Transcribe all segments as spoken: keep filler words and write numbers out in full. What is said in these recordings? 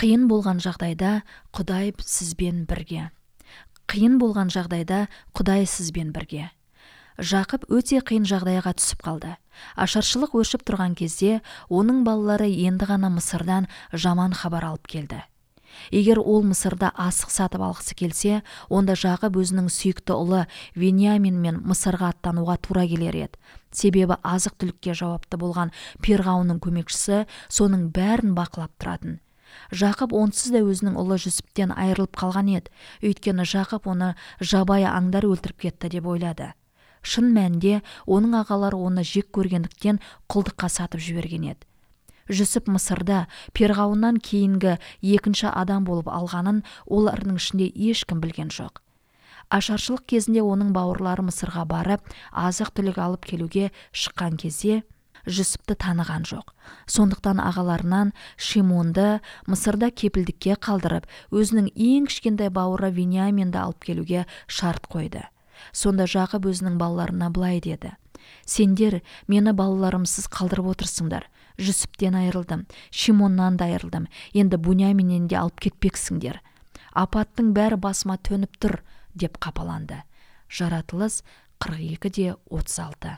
Қиын болған жағдайда Құдай сізбен бірге. Қиын болған жағдайда Құдай сізбен бірге. Жақып өте қиын жағдайға түсіп қалды. Ашаршылық өршіп тұрған кезде оның балалары енді ғана Мысырдан жаман хабар алып келді. Егер ол Мысырда асық сатып алғысы келсе, онда Жақып өзінің сүйікті ұлы Вениаминмен Мысырға аттануға тура келер еді. Себебі азық-түлікке жауапты болған перғауынның көмекшісі соның бәрін бақылап тұратын. Жақып онсыз да өзінің ұлы Жүсіптен айырылып қалған еді. Өйткені Жақып оны жабайы аңдар өлтіріп кетті деп ойлады. Шын мәнінде оның ағалары оны жек көргендіктен құлдыққа сатып жіберген еді. Жүсіп Мысырда перғауыннан кейінгі екінші адам болып алғанын олардың ішінде ешкім білген жоқ. Ашаршылық кезінде оның бауырлары Мысырға барып, азық-түлік алып келуге шыққан кезде Жүсіпті таныған жоқ. Сондықтан ағаларынан Шимонды Мысырда кепілдікке қалдырып, өзінің ең кішкентай бауыры Вениаминді алып келуге шарт қойды. Сонда Жақып өзінің балаларына былай деді: «Сендер мені балаларымсыз қалдырып отырсыңдар. Жүсіптен айырылдым, Шимоннан да айырылдым. Енді Буняминнен де алып кетпексіңдер. Апаттың бәрі басыма төніп тұр», деп қапаланды. Жаратылыс қырық екі де отыз алты.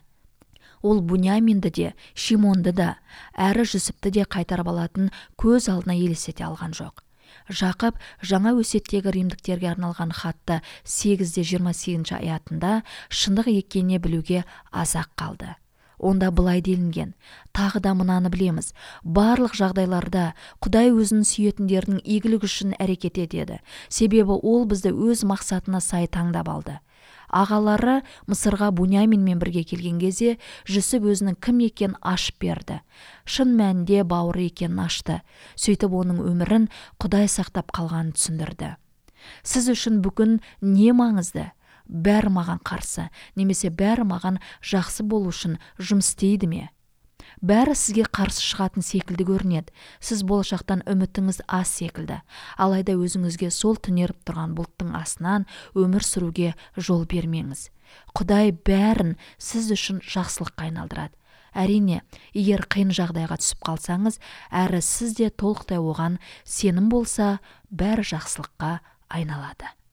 Ол Буняминді де, Шимонды да, әрі Жүсіпті де қайтарып алатын көз алдына елестете алған жоқ. Жақып жаңа өсиеттегі римдіктерге арналған хатты сегіз де жиырма сегізінші аятында шындық екеніне білуге аз-ақ қалды. Онда былай делінген: «Тағы да мынаны білеміз, барлық жағдайларда Құдай өзінің сүйетіндерінің игілігі үшін әрекет етеді, себебі ол бізді өз мақсатына сай таңдап алды». Ағалары Мысырға Буняминмен бірге келген кезде Жүсіп өзінің кім екенін ашып берді. Шын мәнінде бауыры екенін ашты. Сөйтіп оның өмірін Құдай сақтап қалғанын түсіндірді. Сіз үшін бүгін не маңызды? Бәрі маған қарсы, немесе бәрі маған жақсы болу үшін жұмыс істейді ме? Бәрі сізге қарсы шығатын секілді көрінеді. Сіз болашақтан үмітіңіз аз секілді. Алайда өзіңізге сол түнеріп тұрған бұлттың астынан өмір сүруге жол бермеңіз. Құдай бәрін сіз үшін жақсылыққа айналдырады. Әрине, егер қиын жағдайға түсіп қалсаңыз, әрі сізде толықтай оған сенім болса, бәрі жақсылыққа айналады.